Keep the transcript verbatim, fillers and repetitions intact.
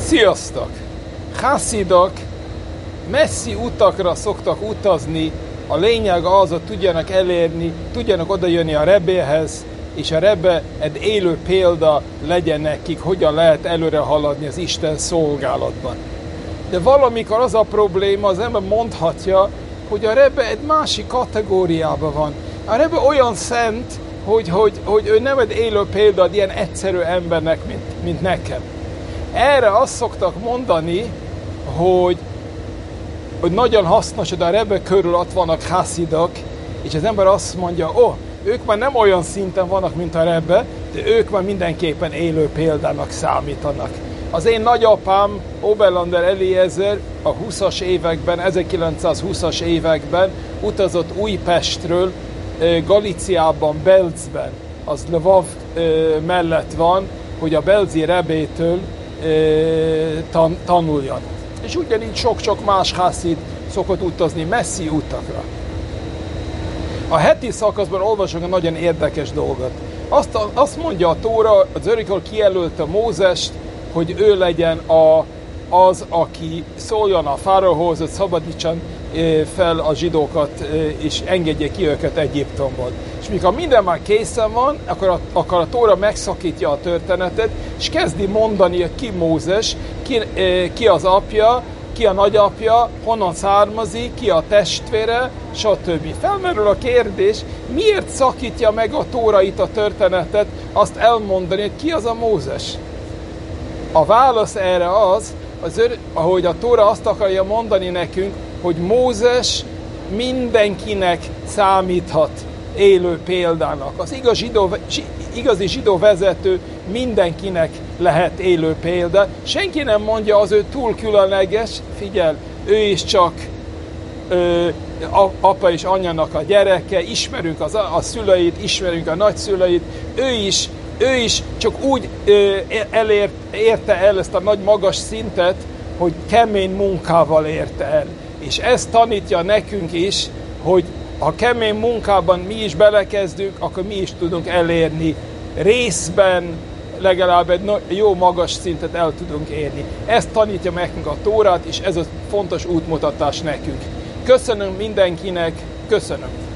Sziasztok! Haszidok messzi utakra szoktak utazni, a lényeg az, hogy tudjanak elérni, tudjanak odajönni a Rebéhez, és a Rebbe egy élő példa legyen nekik, hogyan lehet előre haladni az Isten szolgálatban. De valamikor az a probléma, az ember mondhatja, hogy a Rebbe egy másik kategóriában van. A Rebbe olyan szent, hogy, hogy, hogy ő nem egy élő példa egy ilyen egyszerű embernek, mint, mint nekem. Erre azt szoktak mondani, hogy, hogy nagyon hasznos, hogy a Rebbe körül ott vannak haszidok, és az ember azt mondja, ó, oh, ők már nem olyan szinten vannak, mint a Rebbe, de ők már mindenképpen élő példának számítanak. Az én nagyapám, Oberlander Eliezer a huszas években, ezerkilencszázhúszas években utazott Újpestről Galíciában, Belzben, az Lvov mellett van, hogy a belzi Rebétől tan- tanuljon. És ugyanígy sok-sok más haszid szokott utazni messzi utakra. A heti szakaszban olvasunk egy nagyon érdekes dolgot. Azt, azt mondja a Tóra, az örökkévaló kijelölte Mózest, hogy ő legyen a, az, aki szóljon a fáraóhoz, hogy szabadítson fel a zsidókat, és engedje ki őket Egyiptomból. És mikor minden már készen van, akkor a, akkor a Tóra megszakítja a történetet, és kezdi mondani, hogy ki Mózes, ki, ki az apja, ki a nagyapja, honnan származik, ki a testvére, stb. Felmerül a kérdés, miért szakítja meg a Tóra itt a történetet, azt elmondani, hogy ki az a Mózes? A válasz erre az, az ahogy a Tóra azt akarja mondani nekünk, hogy Mózes mindenkinek számíthat élő példának. Az igaz zsidó, igazi zsidó vezető mindenkinek lehet élő példa. Senki nem mondja, az ő túl különleges, figyelj, ő is csak ö, apa és anyának a gyereke, ismerünk az, a szüleit, ismerünk a nagyszüleit, ő is, ő is csak úgy ö, elért, érte el ezt a nagy magas szintet, hogy kemény munkával érte el. És ezt tanítja nekünk is, hogy ha kemény munkában mi is belekezdünk, akkor mi is tudunk elérni részben, legalább egy jó magas szintet el tudunk érni. Ezt tanítja nekünk a Tórát, és ez a fontos útmutatás nekünk. Köszönöm mindenkinek, köszönöm!